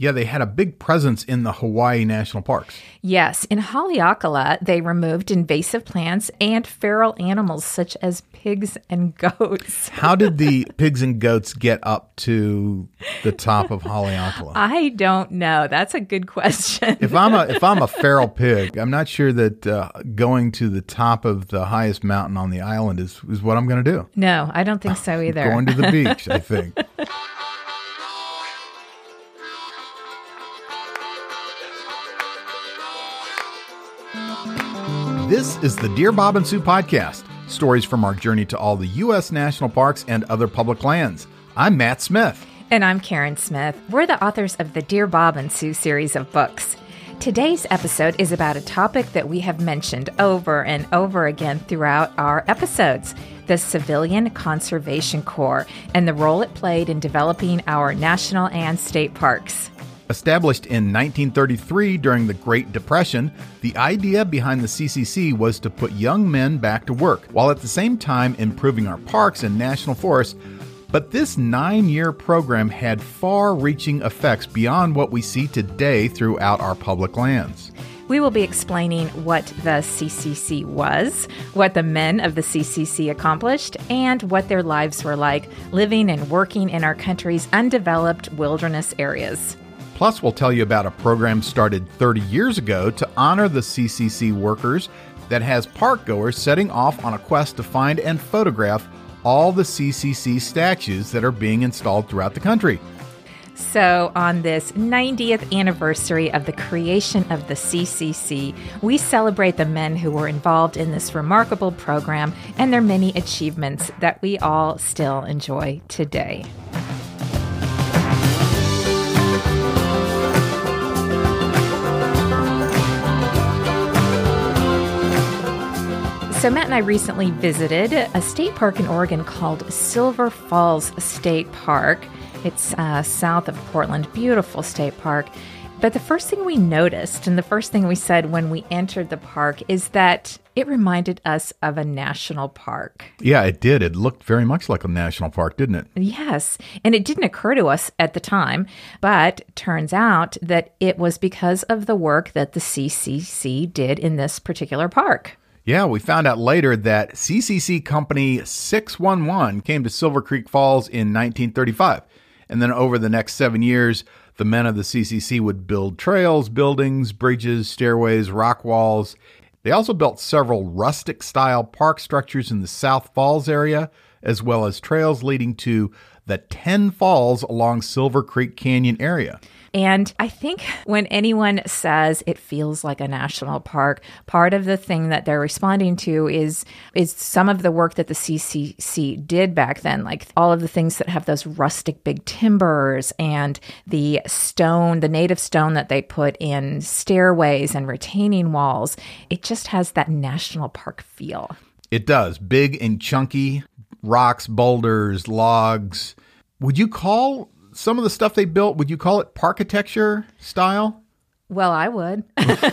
Yeah, they had a big presence in the Hawaii National Parks. Yes, in Haleakala, they removed invasive plants and feral animals such as pigs and goats. How did the pigs and goats get up to the top of Haleakala? I don't know. That's a good question. If I'm a feral pig, I'm not sure that going to the top of the highest mountain on the island is what I'm going to do. No, I don't think so either. Going to the beach, I think. This is the Dear Bob and Sue podcast, stories from our journey to all the U.S. national parks and other public lands. I'm Matt Smith. And I'm Karen Smith. We're the authors of the Dear Bob and Sue series of books. Today's episode is about a topic that we have mentioned over and over again throughout our episodes, the Civilian Conservation Corps and the role it played in developing our national and state parks. Established in 1933 during the Great Depression, the idea behind the CCC was to put young men back to work, while at the same time improving our parks and national forests. But this 9-year program had far-reaching effects beyond what we see today throughout our public lands. We will be explaining what the CCC was, what the men of the CCC accomplished, and what their lives were like living and working in our country's undeveloped wilderness areas. Plus, we'll tell you about a program started 30 years ago to honor the CCC workers that has park goers setting off on a quest to find and photograph all the CCC statues that are being installed throughout the country. So on this 90th anniversary of the creation of the CCC, we celebrate the men who were involved in this remarkable program and their many achievements that we all still enjoy today. So Matt and I recently visited a state park in Oregon called Silver Falls State Park. It's south of Portland, beautiful state park. But the first thing we noticed and the first thing we said when we entered the park is that it reminded us of a national park. Yeah, it did. It looked very much like a national park, didn't it? Yes. And it didn't occur to us at the time, but turns out that it was because of the work that the CCC did in this particular park. Yeah, we found out later that CCC Company 611 came to Silver Creek Falls in 1935. And then over the next 7 years, the men of the CCC would build trails, buildings, bridges, stairways, rock walls. They also built several rustic-style park structures in the South Falls area, as well as trails leading to the 10 falls along Silver Creek Canyon area. And I think when anyone says it feels like a national park, part of the thing that they're responding to is some of the work that the CCC did back then, like all of the things that have those rustic big timbers and the stone, the native stone that they put in stairways and retaining walls. It just has that national park feel. It does. Big and chunky, rocks, boulders, logs. Would you call some of the stuff they built, would you call it parkitecture style? Well, I would.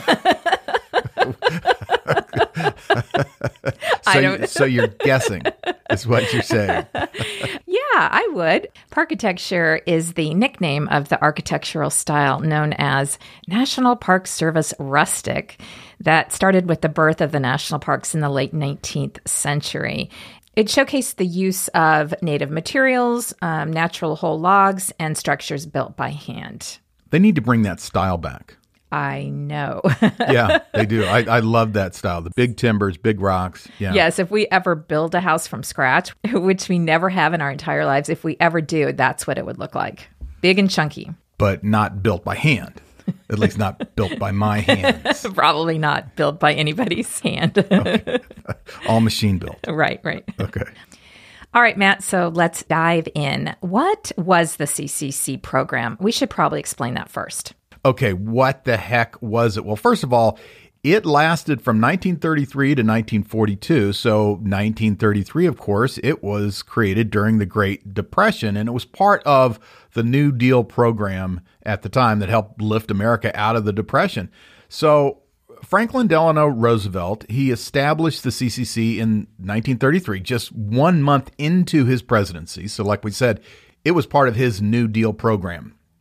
So you're guessing is what you're saying. Yeah, I would. Parkitecture is the nickname of the architectural style known as National Park Service Rustic that started with the birth of the national parks in the late 19th century. It showcased the use of native materials, natural whole logs, and structures built by hand. They need to bring that style back. I know. Yeah, they do. I love that style. The big timbers, big rocks. Yeah. Yes, if we ever build a house from scratch, which we never have in our entire lives, if we ever do, that's what it would look like. Big and chunky. But not built by hand. At least not built by my hands. Probably not built by anybody's hand. Okay. All machine built. Right. Okay. All right, Matt, so let's dive in. What was the CCC program? We should probably explain that first. Okay, what the heck was it? Well, first of all, it lasted from 1933 to 1942. So 1933, of course, it was created during the Great Depression, and it was part of the New Deal program at the time that helped lift America out of the Depression. So Franklin Delano Roosevelt, he established the CCC in 1933, just 1 month into his presidency. So like we said, it was part of his New Deal program.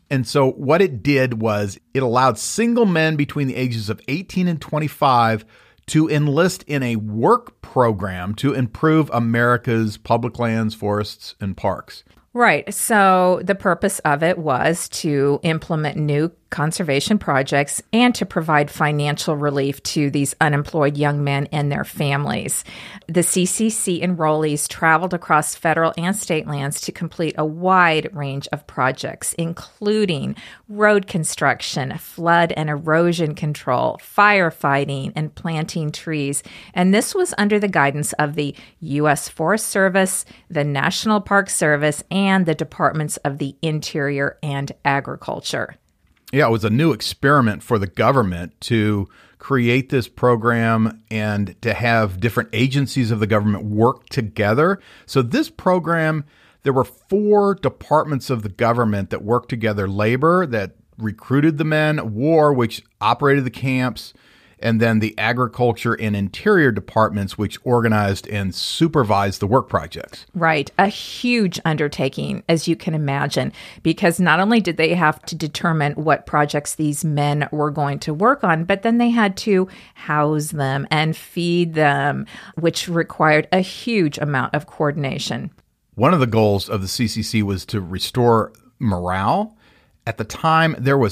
And so what it did was it allowed single men between the ages of 18 and 25 to enlist in a work program to improve America's public lands, forests, and parks. Right. So the purpose of it was to implement new conservation projects and to provide financial relief to these unemployed young men and their families. The CCC enrollees traveled across federal and state lands to complete a wide range of projects, including road construction, flood and erosion control, firefighting, and planting trees. And this was under the guidance of the U.S. Forest Service, the National Park Service, and the Departments of the Interior and Agriculture. Yeah, it was a new experiment for the government to create this program and to have different agencies of the government work together. So this program, there were 4 departments of the government that worked together: labor, that recruited the men; war, which operated the camps; and then the agriculture and interior departments, which organized and supervised the work projects. Right. A huge undertaking, as you can imagine, because not only did they have to determine what projects these men were going to work on, but then they had to house them and feed them, which required a huge amount of coordination. One of the goals of the CCC was to restore morale. At the time, there was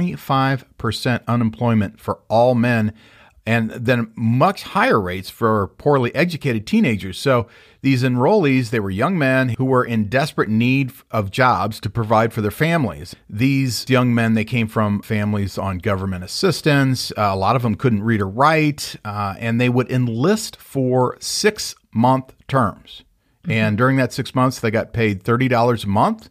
25% unemployment for all men, and then much higher rates for poorly educated teenagers. So these enrollees, they were young men who were in desperate need of jobs to provide for their families. These young men, they came from families on government assistance. A lot of them couldn't read or write, and they would enlist for 6-month terms. And during that 6 months, they got paid $30 a month.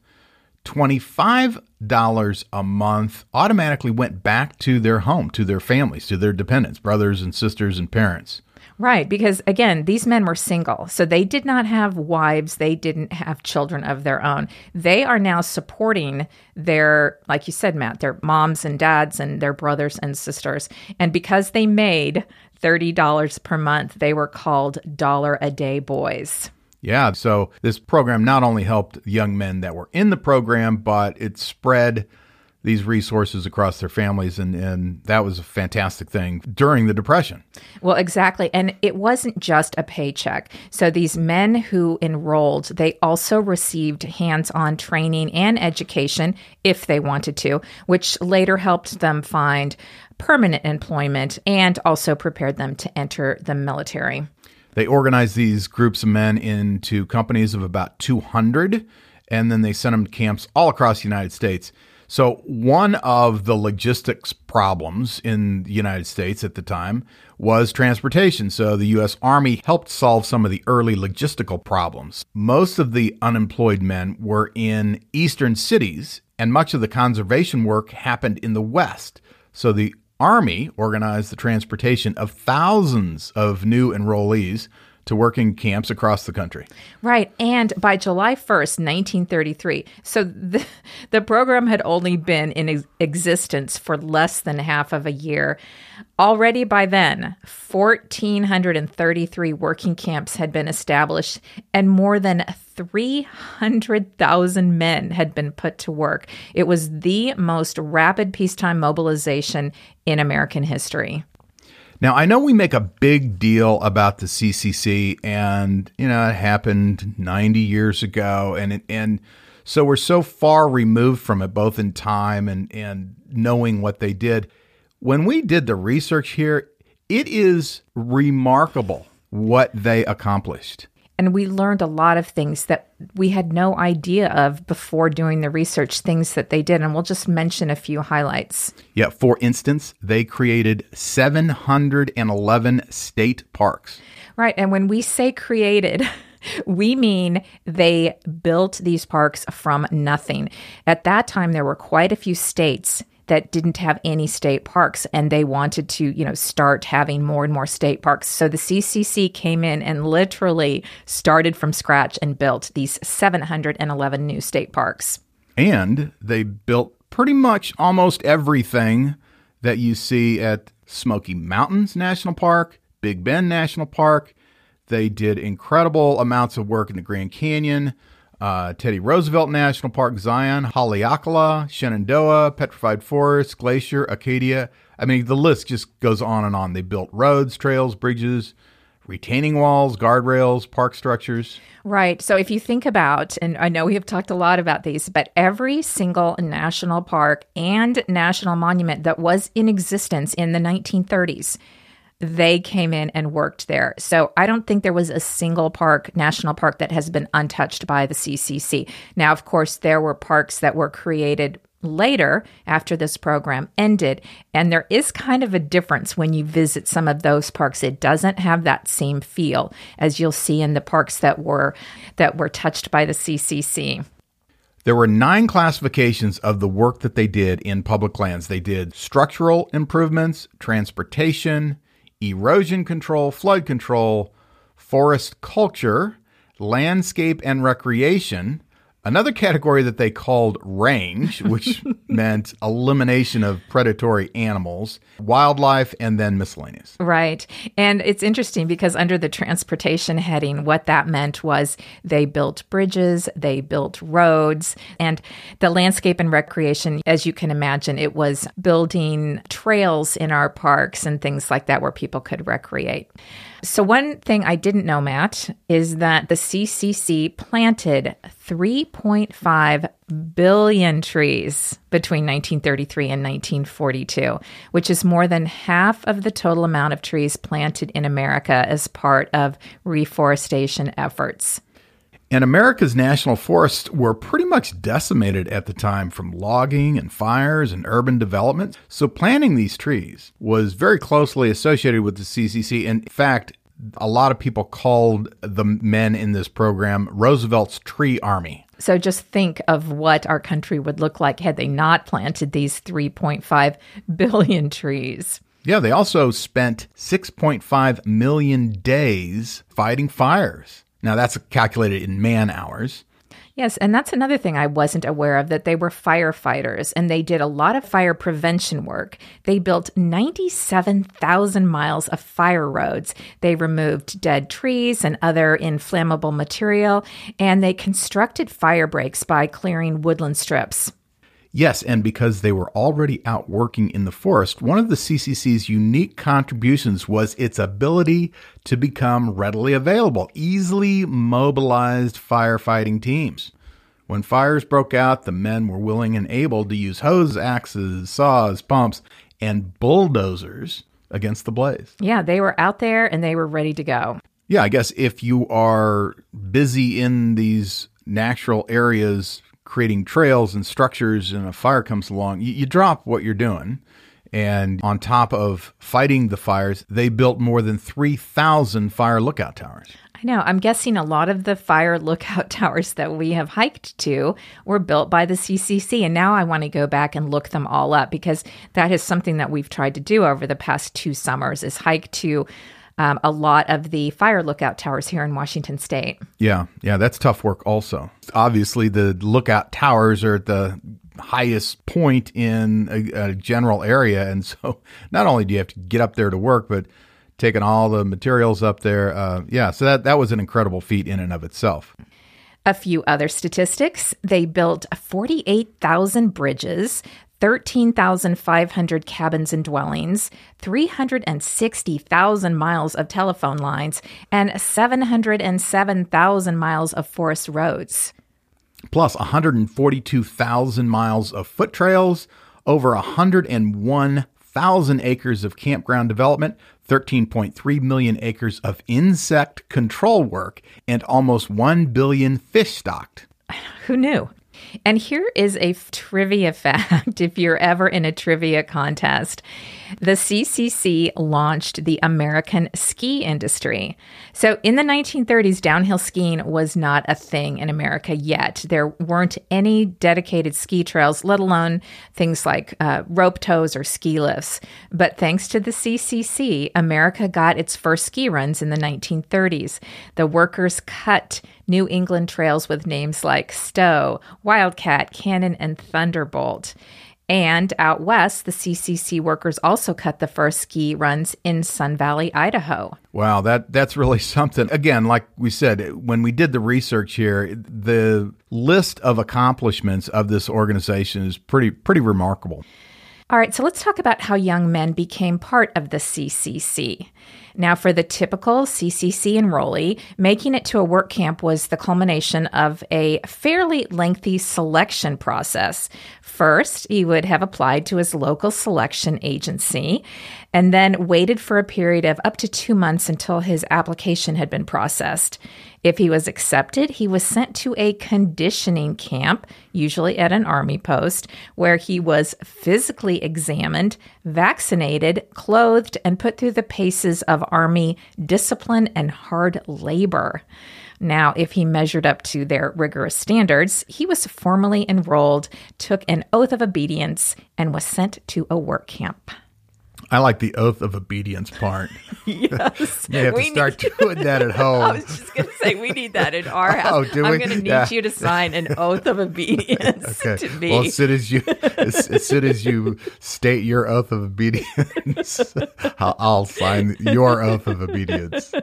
$25 a month automatically went back to their home, to their families, to their dependents, brothers and sisters and parents. Right, because again, these men were single, so they did not have wives, they didn't have children of their own. They are now supporting their, like you said, Matt, their moms and dads and their brothers and sisters. And because they made $30 per month, they were called dollar-a-day boys. Yeah, so this program not only helped young men that were in the program, but it spread these resources across their families, and that was a fantastic thing during the Depression. Well, exactly. And it wasn't just a paycheck. So these men who enrolled, they also received hands-on training and education if they wanted to, which later helped them find permanent employment and also prepared them to enter the military. They organized these groups of men into companies of about 200, and then they sent them to camps all across the United States. So one of the logistics problems in the United States at the time was transportation. So the U.S. Army helped solve some of the early logistical problems. Most of the unemployed men were in eastern cities, and much of the conservation work happened in the West. So the Army organized the transportation of thousands of new enrollees to working camps across the country. Right. And by July 1st, 1933, so the program had only been in existence for less than half of a year. Already by then, 1,433 working camps had been established, and more than 300,000 men had been put to work. It was the most rapid peacetime mobilization in American history. Now, I know we make a big deal about the CCC, and, it happened 90 years ago, and so we're so far removed from it, both in time and knowing what they did. When we did the research here, it is remarkable what they accomplished. And we learned a lot of things that we had no idea of before doing the research, things that they did. And we'll just mention a few highlights. Yeah, for instance, they created 711 state parks. Right. And when we say created, we mean they built these parks from nothing. At that time, there were quite a few states that didn't have any state parks, and they wanted to, start having more and more state parks. So the CCC came in and literally started from scratch and built these 711 new state parks. And they built pretty much almost everything that you see at Smoky Mountains National Park, Big Bend National Park. They did incredible amounts of work in the Grand Canyon. Teddy Roosevelt National Park, Zion, Haleakala, Shenandoah, Petrified Forest, Glacier, Acadia. I mean, the list just goes on and on. They built roads, trails, bridges, retaining walls, guardrails, park structures. Right. So if you think about, and I know we have talked a lot about these, but every single national park and national monument that was in existence in the 1930s, they came in and worked there. So I don't think there was a single park, national park, that has been untouched by the CCC. Now, of course, there were parks that were created later after this program ended. And there is kind of a difference when you visit some of those parks. It doesn't have that same feel as you'll see in the parks that were touched by the CCC. There were 9 classifications of the work that they did in public lands. They did structural improvements, transportation, erosion control, flood control, forest culture, landscape and recreation. Another category that they called range, which meant elimination of predatory animals, wildlife, and then miscellaneous. Right. And it's interesting because under the transportation heading, what that meant was they built bridges, they built roads, and the landscape and recreation, as you can imagine, it was building trails in our parks and things like that where people could recreate. So one thing I didn't know, Matt, is that the CCC planted 3.5 billion trees between 1933 and 1942, which is more than half of the total amount of trees planted in America as part of reforestation efforts. And America's national forests were pretty much decimated at the time from logging and fires and urban development. So planting these trees was very closely associated with the CCC. In fact, a lot of people called the men in this program Roosevelt's Tree Army. So just think of what our country would look like had they not planted these 3.5 billion trees. Yeah, they also spent 6.5 million days fighting fires. Now, that's calculated in man hours. Yes, and that's another thing I wasn't aware of, that they were firefighters, and they did a lot of fire prevention work. They built 97,000 miles of fire roads. They removed dead trees and other inflammable material, and they constructed fire breaks by clearing woodland strips. Yes, and because they were already out working in the forest, one of the CCC's unique contributions was its ability to become readily available, easily mobilized firefighting teams. When fires broke out, the men were willing and able to use hose, axes, saws, pumps, and bulldozers against the blaze. Yeah, they were out there and they were ready to go. Yeah, I guess if you are busy in these natural areas creating trails and structures and a fire comes along, you drop what you're doing. And on top of fighting the fires, they built more than 3,000 fire lookout towers. I know. I'm guessing a lot of the fire lookout towers that we have hiked to were built by the CCC. And now I want to go back and look them all up, because that is something that we've tried to do over the past 2 summers, is hike to a lot of the fire lookout towers here in Washington State. Yeah, that's tough work also. Obviously, the lookout towers are at the highest point in a general area. And so not only do you have to get up there to work, but taking all the materials up there. So that was an incredible feat in and of itself. A few other statistics. They built 48,000 bridges, 13,500 cabins and dwellings, 360,000 miles of telephone lines, and 707,000 miles of forest roads. Plus 142,000 miles of foot trails, over 101,000 acres of campground development, 13.3 million acres of insect control work, and almost 1 billion fish stocked. Who knew? And here is a trivia fact, if you're ever in a trivia contest. The CCC launched the American ski industry. So in the 1930s, downhill skiing was not a thing in America yet. There weren't any dedicated ski trails, let alone things like rope tows or ski lifts. But thanks to the CCC, America got its first ski runs in the 1930s. The workers cut New England trails with names like Stowe, Wildcat, Cannon, and Thunderbolt. And out west, the CCC workers also cut the first ski runs in Sun Valley, Idaho. Wow, that's really something. Again, like we said, when we did the research here, the list of accomplishments of this organization is pretty remarkable. All right, so let's talk about how young men became part of the CCC. Now, for the typical CCC enrollee, making it to a work camp was the culmination of a fairly lengthy selection process. First, he would have applied to his local selection agency and then waited for a period of up to 2 months until his application had been processed. If he was accepted, he was sent to a conditioning camp, usually at an army post, where he was physically examined, vaccinated, clothed, and put through the paces of army discipline and hard labor. Now, if he measured up to their rigorous standards, he was formally enrolled, took an oath of obedience, and was sent to a work camp. I like the oath of obedience part. Yes. You have to start doing that at home. I was just going to say, we need that in our house. Oh, do we? I'm going to need you to sign an oath of obedience to me. Well, as soon as you state your oath of obedience, I'll sign your oath of obedience.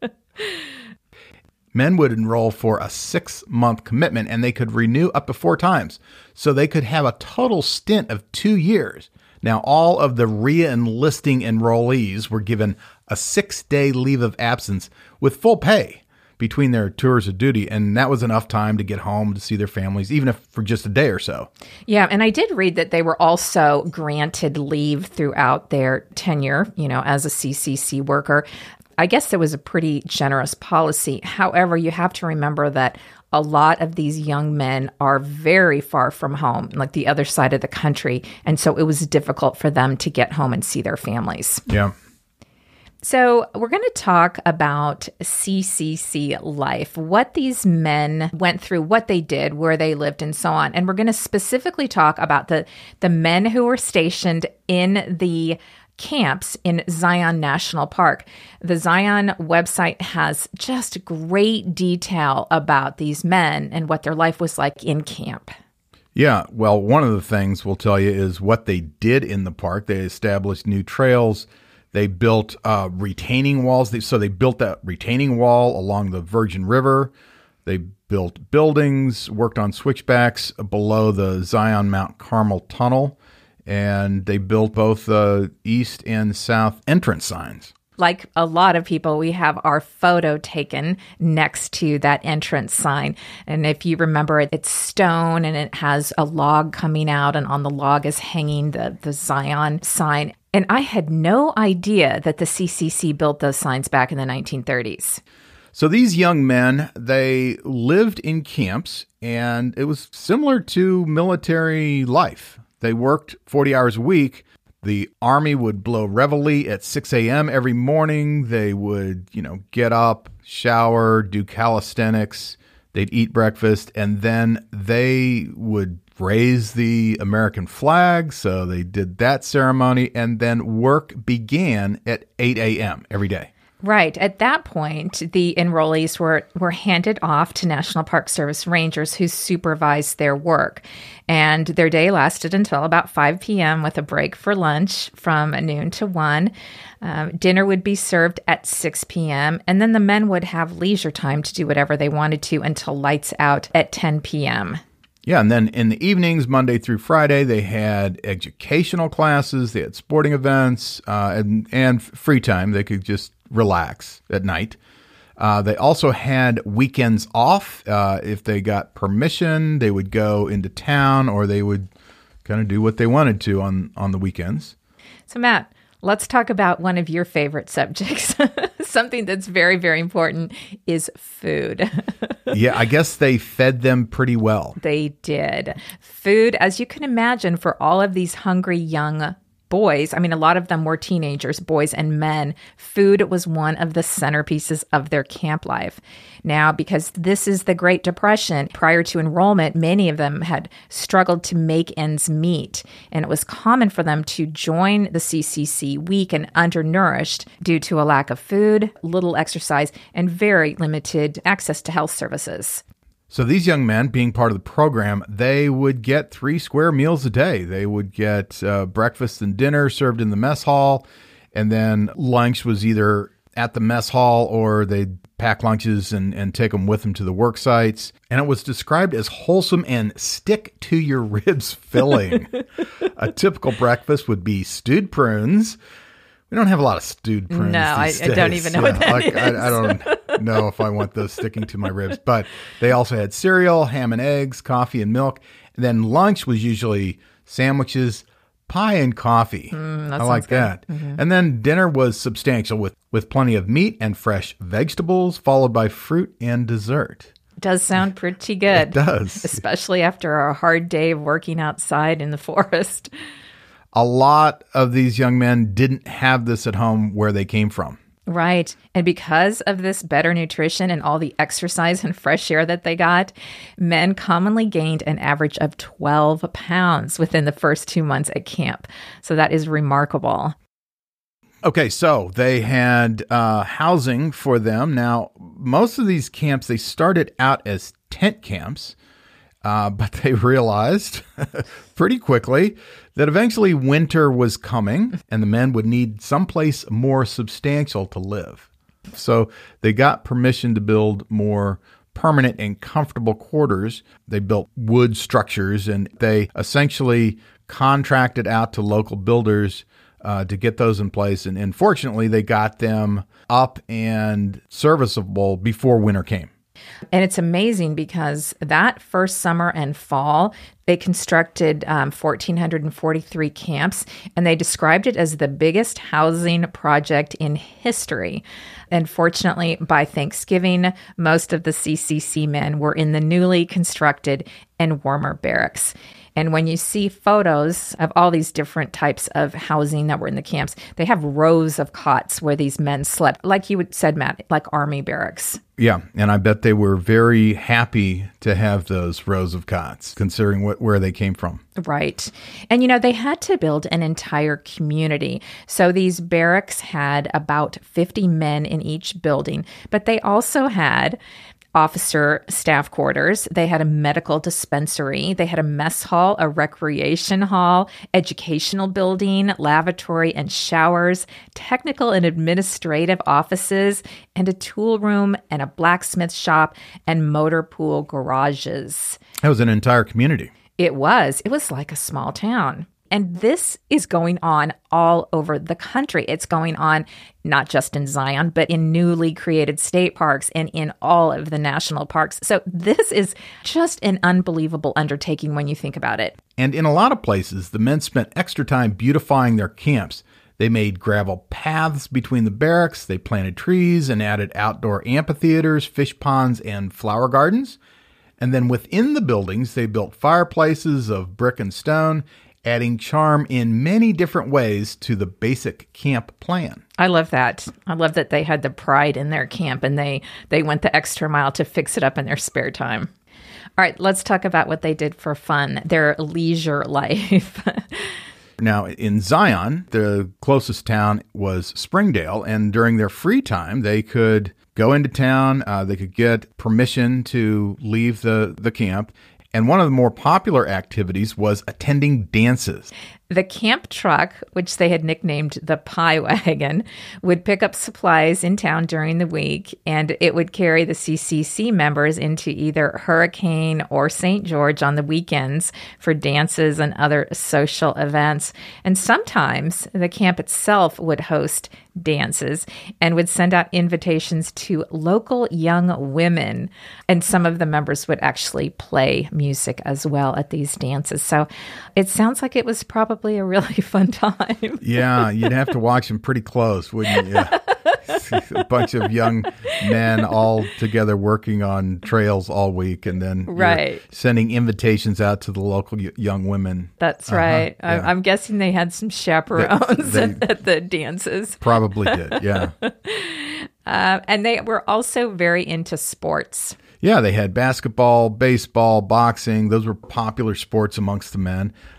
Men would enroll for a 6-month commitment, and they could renew up to 4 times. So they could have a total stint of 2 years. Now, all of the re-enlisting enrollees were given a 6-day leave of absence with full pay between their tours of duty, and that was enough time to get home to see their families, even if for just a day or so. Yeah, and I did read that they were also granted leave throughout their tenure, as a CCC worker. I guess there was a pretty generous policy. However, you have to remember that a lot of these young men are very far from home, like the other side of the country. And so it was difficult for them to get home and see their families. Yeah. So we're going to talk about CCC life, what these men went through, what they did, where they lived, and so on. And we're going to specifically talk about the men who were stationed in the camps in Zion National Park. The Zion website has just great detail about these men and what their life was like in camp. Yeah, well, one of the things we'll tell you is what they did in the park. They established new trails. They built retaining walls. So they built that retaining wall along the Virgin River. They built buildings, worked on switchbacks below the Zion Mount Carmel Tunnel. And they built both east and south entrance signs. Like a lot of people, we have our photo taken next to that entrance sign. And if you remember, it's stone and it has a log coming out, and on the log is hanging the Zion sign. And I had no idea that the CCC built those signs back in the 1930s. So these young men, they lived in camps, and it was similar to military life. They worked 40 hours a week. The Army would blow reveille at 6 a.m. every morning. They would, get up, shower, do calisthenics. They'd eat breakfast, and then they would raise the American flag. So they did that ceremony, and then work began at 8 a.m. every day. Right. At that point, the enrollees were handed off to National Park Service rangers who supervised their work. And their day lasted until about 5 p.m. with a break for lunch from noon to 1. Dinner would be served at 6 p.m. And then the men would have leisure time to do whatever they wanted to until lights out at 10 p.m. Yeah, and then in the evenings, Monday through Friday, they had educational classes, they had sporting events, and free time. They could just relax at night. They also had weekends off. If they got permission, they would go into town, or they would kind of do what they wanted to on the weekends. So, Matt, let's talk about one of your favorite subjects. Something that's very, very important is food. Yeah, I guess they fed them pretty well. They did. Food, as you can imagine, for all of these hungry young boys, a lot of them were teenagers, boys and men, food was one of the centerpieces of their camp life. Now, because this is the Great Depression, prior to enrollment, many of them had struggled to make ends meet, and it was common for them to join the CCC weak and undernourished due to a lack of food, little exercise, and very limited access to health services. So these young men, being part of the program, they would get 3 square meals a day. They would get breakfast and dinner served in the mess hall, and then lunch was either at the mess hall or they'd pack lunches and take them with them to the work sites. And it was described as wholesome and stick-to-your-ribs filling. A typical breakfast would be stewed prunes. We don't have a lot of stewed prunes these days. I don't even know what that is. I don't know if I want those sticking to my ribs. But they also had cereal, ham and eggs, coffee and milk. And then lunch was usually sandwiches, pie and coffee. I like that. Mm-hmm. And then dinner was substantial with plenty of meat and fresh vegetables, followed by fruit and dessert. Does sound pretty good. It does. Especially after a hard day of working outside in the forest. A lot of these young men didn't have this at home where they came from. Right. And because of this better nutrition and all the exercise and fresh air that they got, men commonly gained an average of 12 pounds within the first 2 months at camp. So that is remarkable. Okay, so they had housing for them. Now, most of these camps, they started out as tent camps, but they realized pretty quickly that eventually winter was coming and the men would need someplace more substantial to live. So they got permission to build more permanent and comfortable quarters. They built wood structures and they essentially contracted out to local builders to get those in place. And fortunately, they got them up and serviceable before winter came. And it's amazing because that first summer and fall, they constructed 1,443 camps, and they described it as the biggest housing project in history. And fortunately, by Thanksgiving, most of the CCC men were in the newly constructed and warmer barracks. And when you see photos of all these different types of housing that were in the camps, they have rows of cots where these men slept, like you said, Matt, like army barracks. Yeah, and I bet they were very happy to have those rows of cots, considering where they came from. Right. And, they had to build an entire community. So these barracks had about 50 men in each building, but they also had officer staff quarters. They had a medical dispensary. They had a mess hall, a recreation hall, educational building, lavatory and showers, technical and administrative offices, and a tool room and a blacksmith shop and motor pool garages. That was an entire community. It was. It was like a small town. And this is going on all over the country. It's going on not just in Zion, but in newly created state parks and in all of the national parks. So this is just an unbelievable undertaking when you think about it. And in a lot of places, the men spent extra time beautifying their camps. They made gravel paths between the barracks. They planted trees and added outdoor amphitheaters, fish ponds, and flower gardens. And then within the buildings, they built fireplaces of brick and stone, adding charm in many different ways to the basic camp plan. I love that. I love that they had the pride in their camp and they went the extra mile to fix it up in their spare time. All right, let's talk about what they did for fun, their leisure life. Now, in Zion, the closest town was Springdale, and during their free time, they could go into town, they could get permission to leave the camp. And one of the more popular activities was attending dances. The camp truck, which they had nicknamed the Pie Wagon, would pick up supplies in town during the week, and it would carry the CCC members into either Hurricane or St. George on the weekends for dances and other social events. And sometimes the camp itself would host dances and would send out invitations to local young women. And some of the members would actually play music as well at these dances. So it sounds like it was probably a really fun time. Yeah, you'd have to watch them pretty close, wouldn't you? A bunch of young men all together working on trails all week, and then right, sending invitations out to the local young women. That's right. Yeah. I'm guessing they had some chaperones at the dances. Probably did, yeah. And they were also very into sports. Yeah, they had basketball, baseball, boxing. Those were popular sports amongst the men.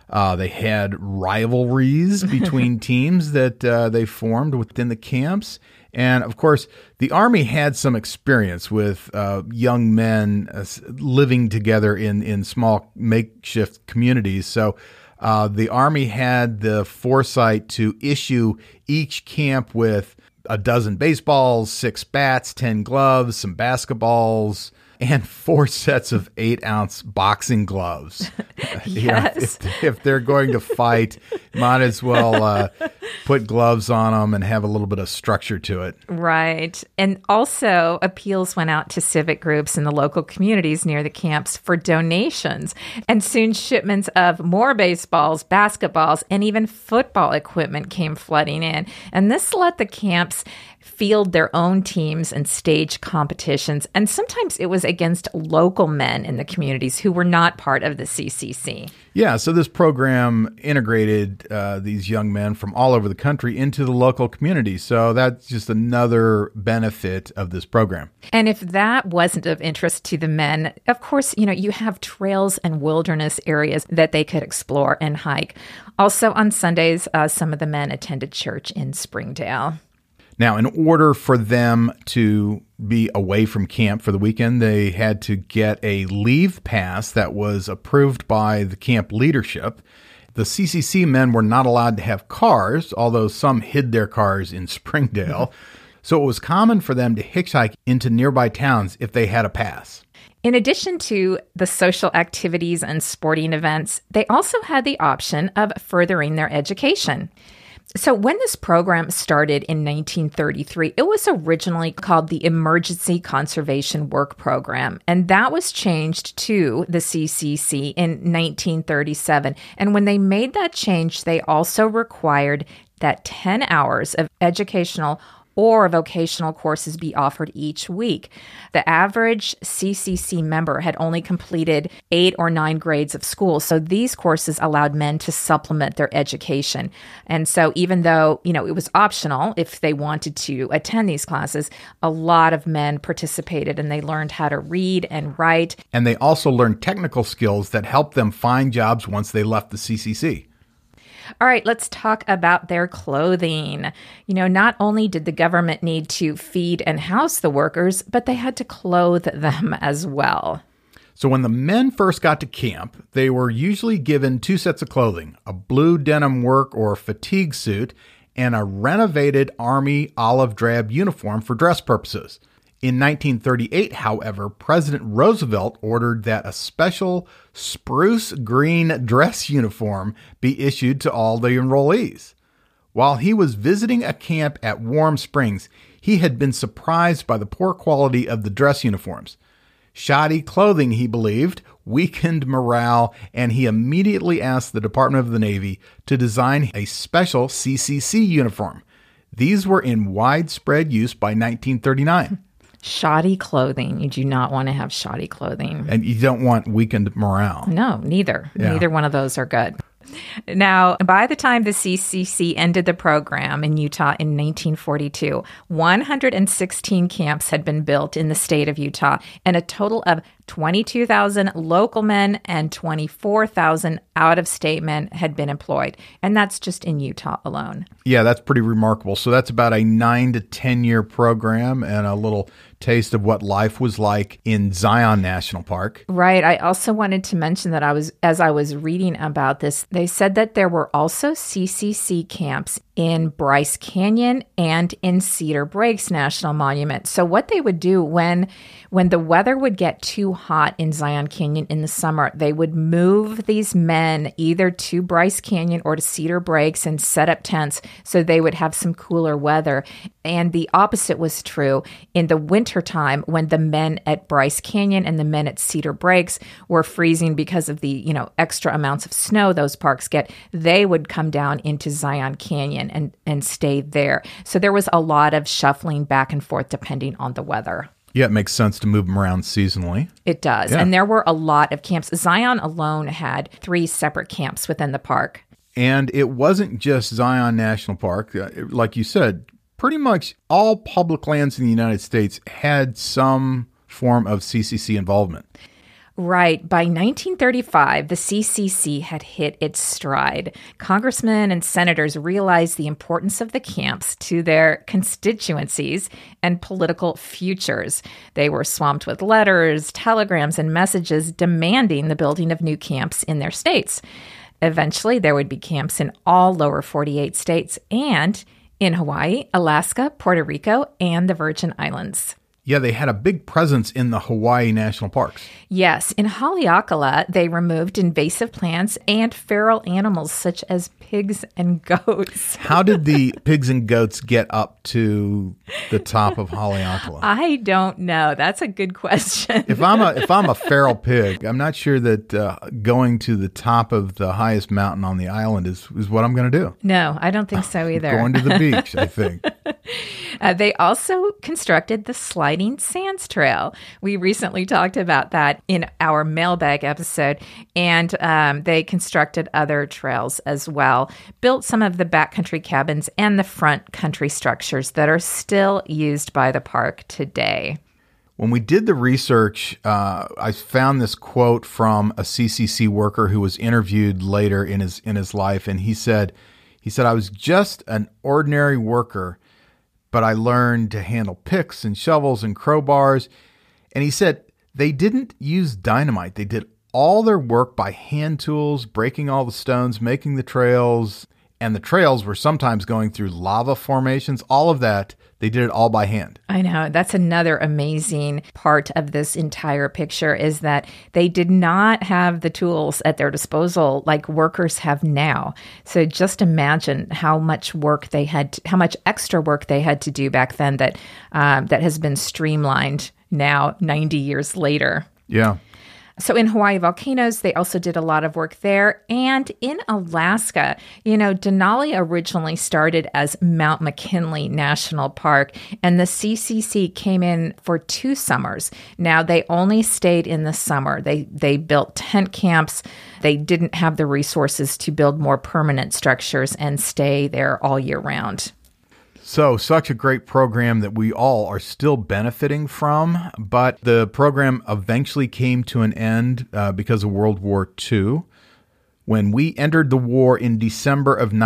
They had rivalries between teams that they formed within the camps. And of course, the Army had some experience with young men living together in small makeshift communities. So the Army had the foresight to issue each camp with a dozen baseballs, 6 bats, 10 gloves, some basketballs, and 4 sets of 8-ounce boxing gloves. Yes. If they're going to fight, might as well put gloves on them and have a little bit of structure to it. Right. And also, appeals went out to civic groups in the local communities near the camps for donations. And soon shipments of more baseballs, basketballs, and even football equipment came flooding in. And this let the camps field their own teams and stage competitions. And sometimes it was against local men in the communities who were not part of the CCC. Yeah, so this program integrated these young men from all over the country into the local community. So that's just another benefit of this program. And if that wasn't of interest to the men, of course, you have trails and wilderness areas that they could explore and hike. Also on Sundays, some of the men attended church in Springdale. Now, in order for them to be away from camp for the weekend, they had to get a leave pass that was approved by the camp leadership. The CCC men were not allowed to have cars, although some hid their cars in Springdale. So it was common for them to hitchhike into nearby towns if they had a pass. In addition to the social activities and sporting events, they also had the option of furthering their education. So when this program started in 1933, it was originally called the Emergency Conservation Work Program, and that was changed to the CCC in 1937. And when they made that change, they also required that 10 hours of educational or vocational courses be offered each week. The average CCC member had only completed 8 or 9 grades of school, so these courses allowed men to supplement their education. And so even though, it was optional if they wanted to attend these classes, a lot of men participated and they learned how to read and write. And they also learned technical skills that helped them find jobs once they left the CCC. All right, let's talk about their clothing. Not only did the government need to feed and house the workers, but they had to clothe them as well. So when the men first got to camp, they were usually given 2 sets of clothing, a blue denim work or fatigue suit, and a renovated Army olive drab uniform for dress purposes. In 1938, however, President Roosevelt ordered that a special spruce green dress uniform be issued to all the enrollees. While he was visiting a camp at Warm Springs, he had been surprised by the poor quality of the dress uniforms. Shoddy clothing, he believed, weakened morale, and he immediately asked the Department of the Navy to design a special CCC uniform. These were in widespread use by 1939. Shoddy clothing. You do not want to have shoddy clothing. And you don't want weakened morale. No, neither. Yeah. Neither one of those are good. Now, by the time the CCC ended the program in Utah in 1942, 116 camps had been built in the state of Utah, and a total of 22,000 local men and 24,000 out-of-state men had been employed. And that's just in Utah alone. Yeah, that's pretty remarkable. So that's about a 9 to 10-year program and a little taste of what life was like in Zion National Park. Right. I also wanted to mention that as I was reading about this, they said that there were also CCC camps in Bryce Canyon and in Cedar Breaks National Monument. So what they would do when the weather would get too hot in Zion Canyon in the summer, they would move these men either to Bryce Canyon or to Cedar Breaks and set up tents so they would have some cooler weather. And the opposite was true in the wintertime when the men at Bryce Canyon and the men at Cedar Breaks were freezing because of the, extra amounts of snow those parks get. They would come down into Zion Canyon and stay there. So there was a lot of shuffling back and forth depending on the weather. Yeah, it makes sense to move them around seasonally. It does. Yeah. And there were a lot of camps. Zion alone had 3 separate camps within the park. And it wasn't just Zion National Park. Like you said, pretty much all public lands in the United States had some form of CCC involvement. Right. By 1935, the CCC had hit its stride. Congressmen and senators realized the importance of the camps to their constituencies and political futures. They were swamped with letters, telegrams, and messages demanding the building of new camps in their states. Eventually, there would be camps in all lower 48 states and in Hawaii, Alaska, Puerto Rico, and the Virgin Islands. Yeah, they had a big presence in the Hawaii National Parks. Yes, in Haleakala, they removed invasive plants and feral animals such as pigs and goats. How did the pigs and goats get up to the top of Haleakala? I don't know. That's a good question. If I'm a feral pig, I'm not sure that going to the top of the highest mountain on the island is what I'm going to do. No, I don't think so either. Going to the beach, I think. They also constructed the Sliding Sands Trail. We recently talked about that in our mailbag episode, and they constructed other trails as well, built some of the backcountry cabins and the front country structures that are still used by the park today. When we did the research, I found this quote from a CCC worker who was interviewed later in his life, and he said, "I was just an ordinary worker, but I learned to handle picks and shovels and crowbars." And he said they didn't use dynamite. They did all their work by hand tools, breaking all the stones, making the trails. And the trails were sometimes going through lava formations. All of that, they did it all by hand. I know. That's another amazing part of this entire picture is that they did not have the tools at their disposal like workers have now. So just imagine how much how much extra work they had to do back then that has been streamlined now 90 years later. Yeah. So in Hawaii volcanoes, they also did a lot of work there. And in Alaska, Denali originally started as Mount McKinley National Park, and the CCC came in for 2 summers. Now, they only stayed in the summer. They built tent camps. They didn't have the resources to build more permanent structures and stay there all year round. So, such a great program that we all are still benefiting from, but the program eventually came to an end because of World War II. When we entered the war in December of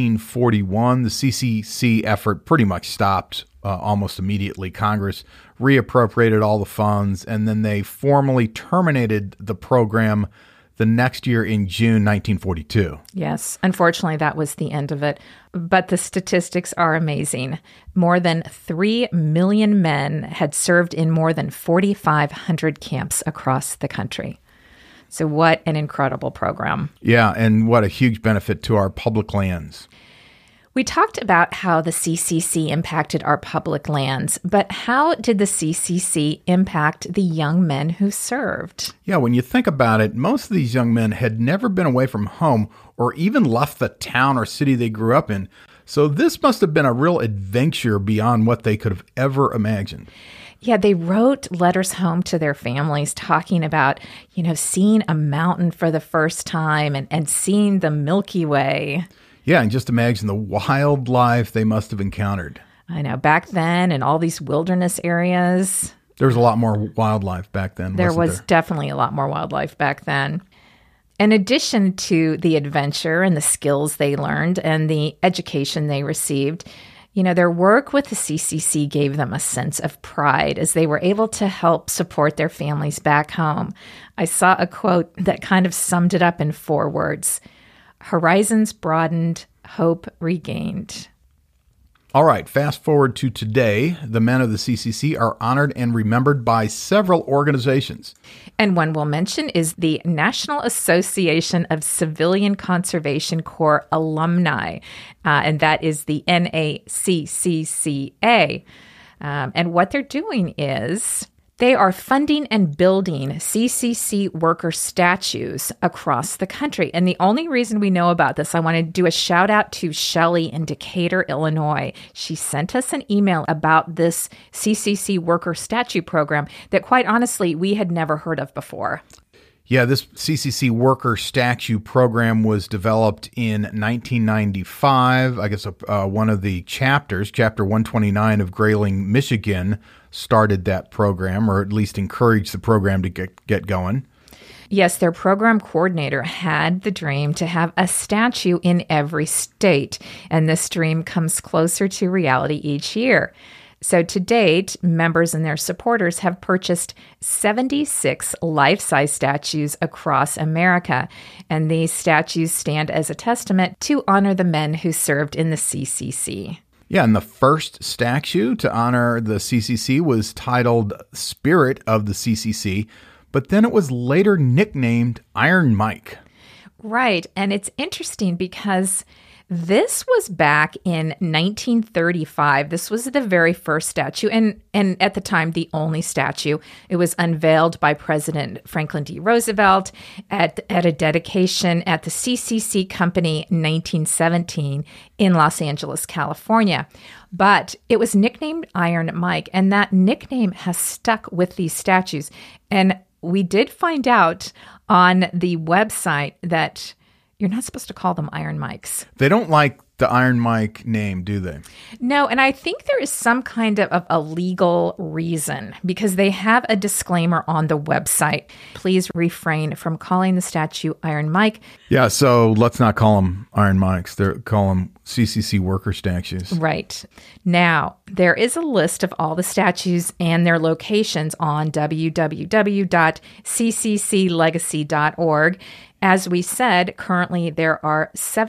1941, the CCC effort pretty much stopped almost immediately. Congress reappropriated all the funds, and then they formally terminated the program the next year in June 1942. Yes, unfortunately, that was the end of it. But the statistics are amazing. More than 3 million men had served in more than 4,500 camps across the country. So what an incredible program. Yeah, and what a huge benefit to our public lands. We talked about how the CCC impacted our public lands, but how did the CCC impact the young men who served? Yeah, when you think about it, most of these young men had never been away from home or even left the town or city they grew up in. So this must have been a real adventure beyond what they could have ever imagined. Yeah, they wrote letters home to their families talking about, seeing a mountain for the first time and seeing the Milky Way. Yeah, and just imagine the wildlife they must have encountered. I know. Back then, in all these wilderness areas, there was a lot more wildlife back then. There was definitely a lot more wildlife back then. In addition to the adventure and the skills they learned and the education they received, their work with the CCC gave them a sense of pride as they were able to help support their families back home. I saw a quote that kind of summed it up in 4 words. Horizons broadened, hope regained. All right, fast forward to today. The men of the CCC are honored and remembered by several organizations. And one we'll mention is the National Association of Civilian Conservation Corps Alumni, and that is the NACCCA. And what they're doing is they are funding and building CCC worker statues across the country. And the only reason we know about this, I want to do a shout out to Shelley in Decatur, Illinois. She sent us an email about this CCC worker statue program that quite honestly, we had never heard of before. Yeah, this CCC worker statue program was developed in 1995. I guess one of the chapters, Chapter 129 of Grayling, Michigan, started that program, or at least encouraged the program to get going. Yes, their program coordinator had the dream to have a statue in every state, and this dream comes closer to reality each year. So to date, members and their supporters have purchased 76 life-size statues across America, and these statues stand as a testament to honor the men who served in the CCC. Yeah, and the first statue to honor the CCC was titled Spirit of the CCC, but then it was later nicknamed Iron Mike. Right, and it's interesting because this was back in 1935. This was the very first statue, and at the time, the only statue. It was unveiled by President Franklin D. Roosevelt at a dedication at the CCC Company in 1917 in Los Angeles, California. But it was nicknamed Iron Mike, and that nickname has stuck with these statues. And we did find out on the website that you're not supposed to call them Iron Mikes. They don't like the Iron Mike name, do they? No, and I think there is some kind of a legal reason because they have a disclaimer on the website. Please refrain from calling the statue Iron Mike. Yeah, so let's not call them Iron Mikes. Call them CCC worker statues. Right. Now, there is a list of all the statues and their locations on www.ccclegacy.org. As we said, currently there are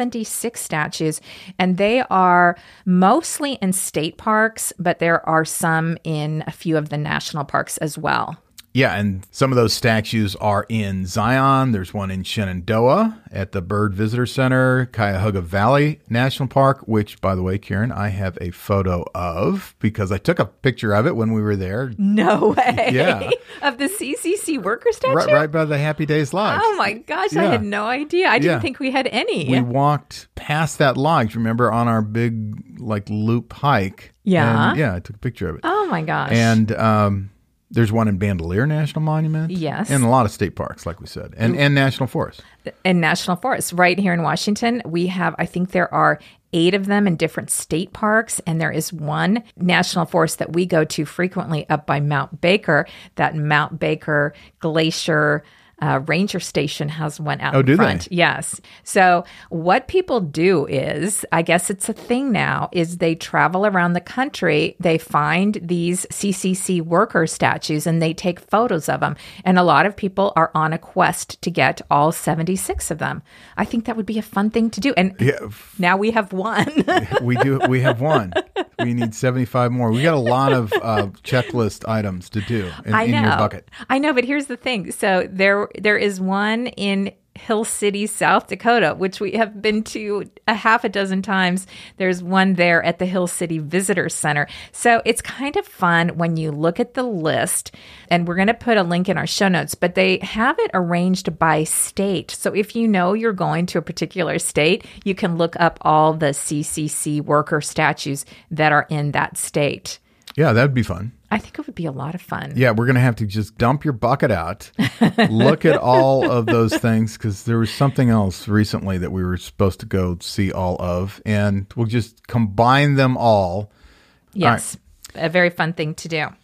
76 statues, and they are mostly in state parks, but there are some in a few of the national parks as well. Yeah, and some of those statues are in Zion. There's one in Shenandoah at the Bird Visitor Center, Cuyahoga Valley National Park, which, by the way, Karen, I have a photo of because I took a picture of it when we were there. No way. Yeah. Of the CCC worker statue? Right by the Happy Days Lodge. Oh, my gosh. Yeah. I had no idea. I didn't think we had any. We walked past that lodge, remember, on our big, loop hike. Yeah. And, I took a picture of it. Oh, my gosh. And there's one in Bandelier National Monument. Yes. And a lot of state parks, like we said, and national forests. And national forests. Right here in Washington, we have, I think there are 8 of them in different state parks. And there is one national forest that we go to frequently up by Mount Baker. That Mount Baker Glacier ranger station has one out in front. They? Yes. So what people do is, I guess it's a thing now, is they travel around the country. They find these CCC worker statues and they take photos of them. And a lot of people are on a quest to get all 76 of them. I think that would be a fun thing to do. And now we have one. We do. We have one. We need 75 more. We got a lot of checklist items to do in your bucket. I know, but here's the thing. So there is one in Hill City, South Dakota, which we have been to a half a dozen times. There's one there at the Hill City Visitor Center. So it's kind of fun when you look at the list, and we're going to put a link in our show notes, but they have it arranged by state. So if you know you're going to a particular state, you can look up all the CCC worker statues that are in that state. Yeah, that'd be fun. I think it would be a lot of fun. Yeah, we're going to have to just dump your bucket out, look at all of those things, because there was something else recently that we were supposed to go see all of, and we'll just combine them all. Yes, all right. A very fun thing to do.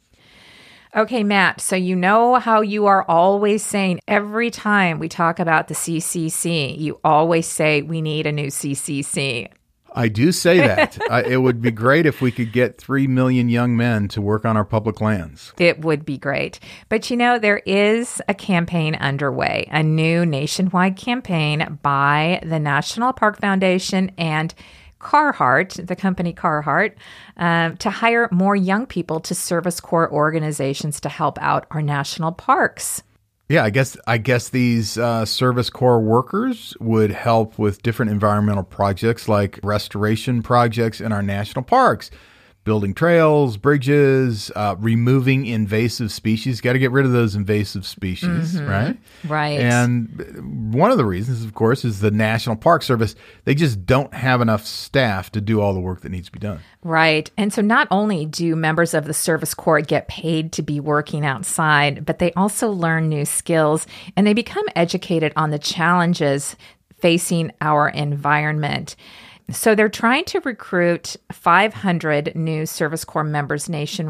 Okay, Matt, so you know how you are always saying every time we talk about the CCC, you always say we need a new CCC. I do say that. It would be great if we could get 3 million young men to work on our public lands. It would be great. But there is a campaign underway, a new nationwide campaign by the National Park Foundation and Carhartt, the company Carhartt, to hire more young people to Service Corps organizations to help out our national parks. Yeah, I guess these Service Corps workers would help with different environmental projects like restoration projects in our national parks, building trails, bridges, removing invasive species. Got to get rid of those invasive species, right? Right. And one of the reasons, of course, is the National Park Service. They just don't have enough staff to do all the work that needs to be done. Right. And so not only do members of the Service Corps get paid to be working outside, but they also learn new skills and they become educated on the challenges facing our environment. So they're trying to recruit 500 new Service Corps members nationwide.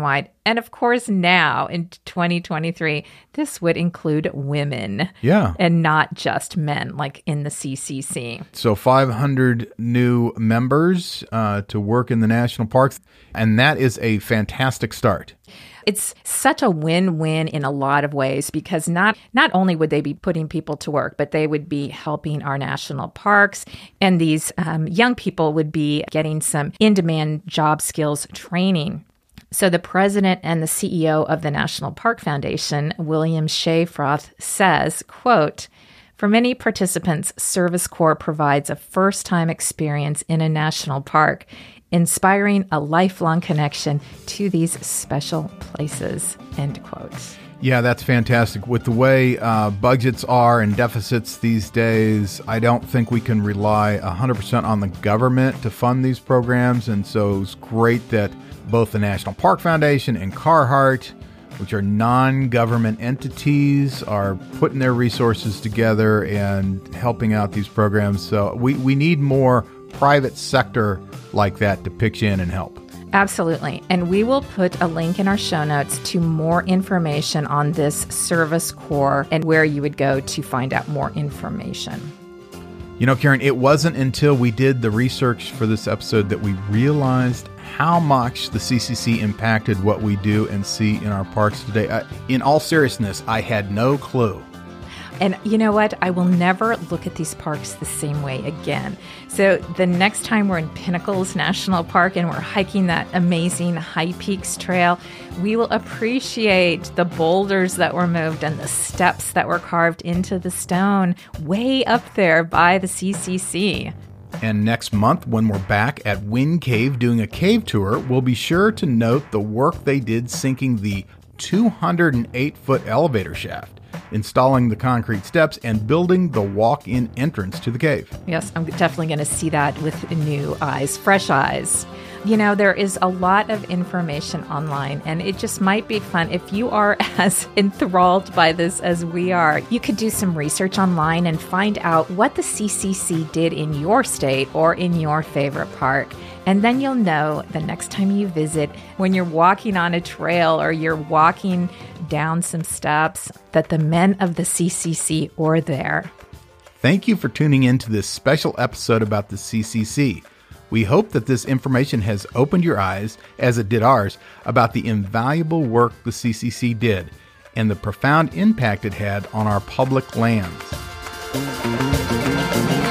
And of course, now in 2023, this would include women. Yeah. And not just men, like in the CCC. So 500 new members to work in the national parks. And that is a fantastic start. It's such a win-win in a lot of ways because not only would they be putting people to work, but they would be helping our national parks. And these young people would be getting some in-demand job skills training. So the president and the CEO of the National Park Foundation, William Shafroth, says, quote, "For many participants, Service Corps provides a first-time experience in a national park, inspiring a lifelong connection to these special places," end quote. Yeah, that's fantastic. With the way budgets are and deficits these days, I don't think we can rely 100% on the government to fund these programs. And so it's great that both the National Park Foundation and Carhartt, which are non-government entities, are putting their resources together and helping out these programs. So we need more private sector like that to pitch in and help. Absolutely. And we will put a link in our show notes to more information on this Service Corps and where you would go to find out more information. You know, Karen, it wasn't until we did the research for this episode that we realized how much the CCC impacted what we do and see in our parks today. In all seriousness, I had no clue. And you know what? I will never look at these parks the same way again. So the next time we're in Pinnacles National Park and we're hiking that amazing High Peaks Trail, we will appreciate the boulders that were moved and the steps that were carved into the stone way up there by the CCC. And next month, when we're back at Wind Cave doing a cave tour, we'll be sure to note the work they did sinking the 208-foot elevator shaft, installing the concrete steps, and building the walk-in entrance to the cave. Yes, I'm definitely going to see that with new eyes, fresh eyes. You know, there is a lot of information online, and it just might be fun if you are as enthralled by this as we are. You could do some research online and find out what the CCC did in your state or in your favorite park. And then you'll know the next time you visit, when you're walking on a trail or you're walking down some steps, that the men of the CCC were there. Thank you for tuning in to this special episode about the CCC. We hope that this information has opened your eyes, as it did ours, about the invaluable work the CCC did and the profound impact it had on our public lands.